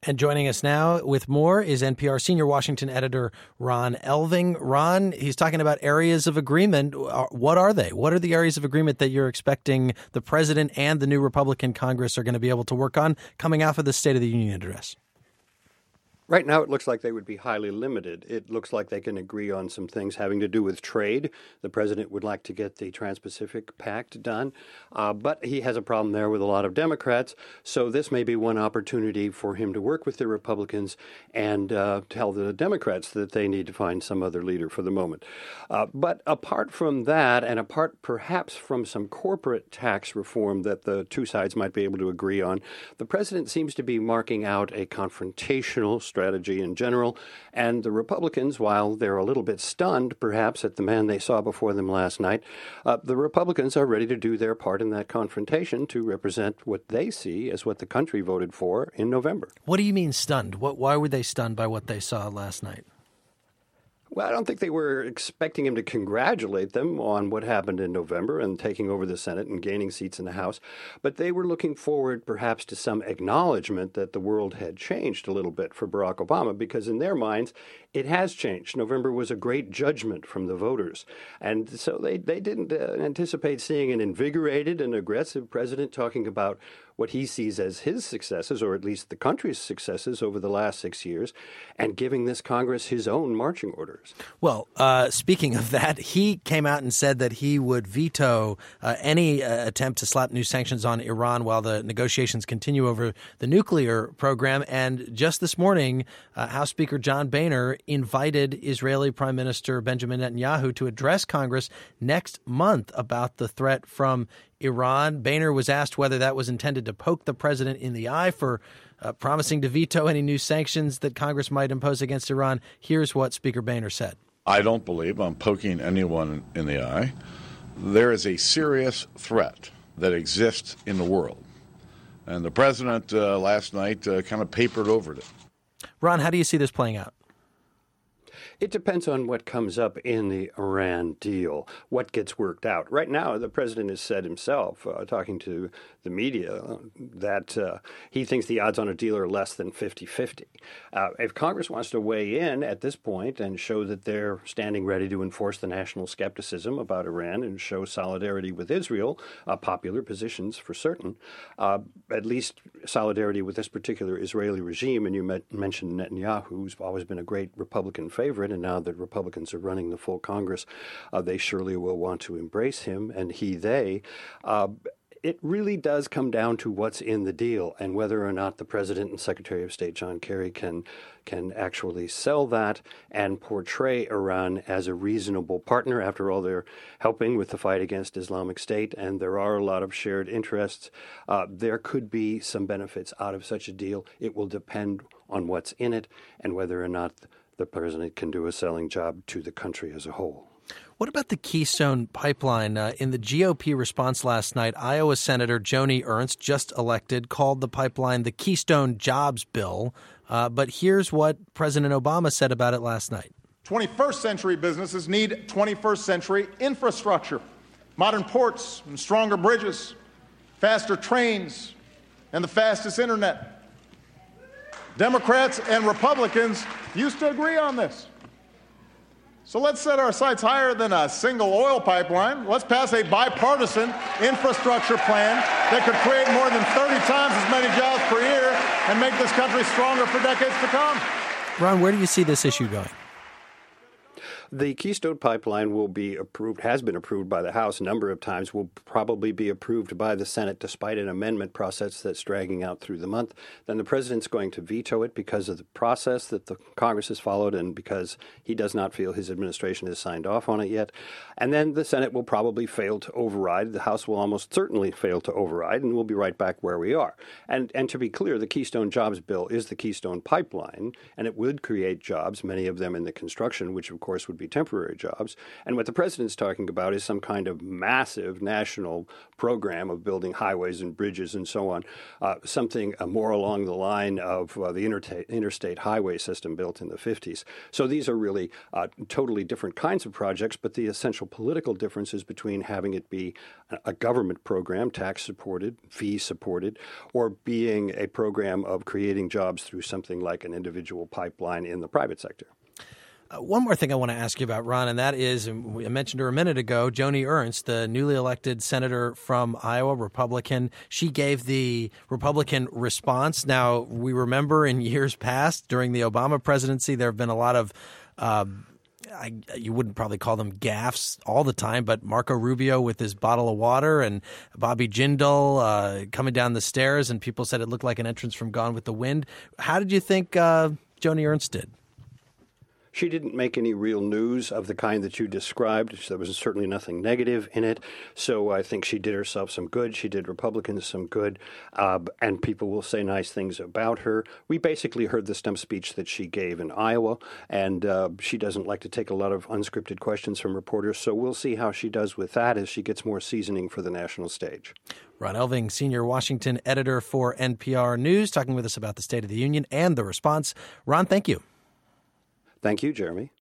And joining us now with more is NPR senior Washington editor Ron Elving. Ron, he's talking about areas of agreement. What are they? What are the areas of agreement that you're expecting the president and the new Republican Congress are going to be able to work on coming out of the State of the Union address? Right now, it looks like they would be highly limited. It looks like they can agree on some things having to do with trade. The president would like to get the Trans-Pacific Pact done, but he has a problem there with a lot of Democrats. So this may be one opportunity for him to work with the Republicans and tell the Democrats that they need to find some other leader for the moment. But apart from that, and apart perhaps from some corporate tax reform that the two sides might be able to agree on, the president seems to be marking out a confrontational strategy in general, and the Republicans, while they're a little bit stunned perhaps at the man they saw before them last night, the Republicans are ready to do their part in that confrontation to represent what they see as what the country voted for in November. What do you mean stunned? Why were they stunned by what they saw last night? Well, I don't think they were expecting him to congratulate them on what happened in November and taking over the Senate and gaining seats in the House, but they were looking forward perhaps to some acknowledgement that the world had changed a little bit for Barack Obama, because in their minds, it has changed. November was a great judgment from the voters, and so they didn't anticipate seeing an invigorated and aggressive president talking about what he sees as his successes, or at least the country's successes over the last 6 years, and giving this Congress his own marching orders. Well, speaking of that, he came out and said that he would veto any attempt to slap new sanctions on Iran while the negotiations continue over the nuclear program. And just this morning, House Speaker John Boehner invited Israeli Prime Minister Benjamin Netanyahu to address Congress next month about the threat from Iran. Boehner was asked whether that was intended to poke the president in the eye for promising to veto any new sanctions that Congress might impose against Iran. Here's what Speaker Boehner said. I don't believe I'm poking anyone in the eye. There is a serious threat that exists in the world. And the president last night kind of papered over it. Ron, how do you see this playing out? It depends on what comes up in the Iran deal, what gets worked out. Right now, the president has said himself, talking to the media, that he thinks the odds on a deal are less than 50-50. If Congress wants to weigh in at this point and show that they're standing ready to enforce the national skepticism about Iran and show solidarity with Israel, popular positions for certain, at least solidarity with this particular Israeli regime, and you mentioned Netanyahu, who's always been a great Republican favorite, and now that Republicans are running the full Congress, they surely will want to embrace him, and they. It really does come down to what's in the deal and whether or not the President and Secretary of State John Kerry can actually sell that and portray Iran as a reasonable partner. After all, they're helping with the fight against Islamic State, and there are a lot of shared interests. There could be some benefits out of such a deal. It will depend on what's in it and whether or not the president can do a selling job to the country as a whole. What about the Keystone Pipeline? In the GOP response last night, Iowa Senator Joni Ernst, just elected, called the pipeline the Keystone Jobs Bill. But here's what President Obama said about it last night. 21st century businesses need 21st century infrastructure, modern ports and stronger bridges, faster trains, and the fastest internet. Democrats and Republicans used to agree on this. So let's set our sights higher than a single oil pipeline. Let's pass a bipartisan infrastructure plan that could create more than 30 times as many jobs per year and make this country stronger for decades to come. Ron, where do you see this issue going? The Keystone Pipeline will be approved, has been approved by the House a number of times, will probably be approved by the Senate despite an amendment process that's dragging out through the month. Then the president's going to veto it because of the process that the Congress has followed and because he does not feel his administration has signed off on it yet. And then the Senate will probably fail to override. The House will almost certainly fail to override, and we'll be right back where we are. And to be clear, the Keystone Jobs Bill is the Keystone Pipeline, and it would create jobs, many of them in the construction, which of course would would be temporary jobs. And what the president's talking about is some kind of massive national program of building highways and bridges and so on, something more along the line of the interstate highway system built in the 50s. So these are really totally different kinds of projects, but the essential political difference is between having it be a government program, tax-supported, fee-supported, or being a program of creating jobs through something like an individual pipeline in the private sector. One more thing I want to ask you about, Ron, and that is, and I mentioned her a minute ago, Joni Ernst, the newly elected senator from Iowa, Republican. She gave the Republican response. Now, we remember in years past, during the Obama presidency, there have been a lot of you wouldn't probably call them gaffes all the time, but Marco Rubio with his bottle of water and Bobby Jindal coming down the stairs, and people said it looked like an entrance from Gone with the Wind. How did you think Joni Ernst did? She didn't make any real news of the kind that you described. There was certainly nothing negative in it. So I think she did herself some good. She did Republicans some good. And people will say nice things about her. We basically heard the stump speech that she gave in Iowa. And she doesn't like to take a lot of unscripted questions from reporters. So we'll see how she does with that as she gets more seasoning for the national stage. Ron Elving, senior Washington editor for NPR News, talking with us about the State of the Union and the response. Ron, thank you. Thank you, Jeremy.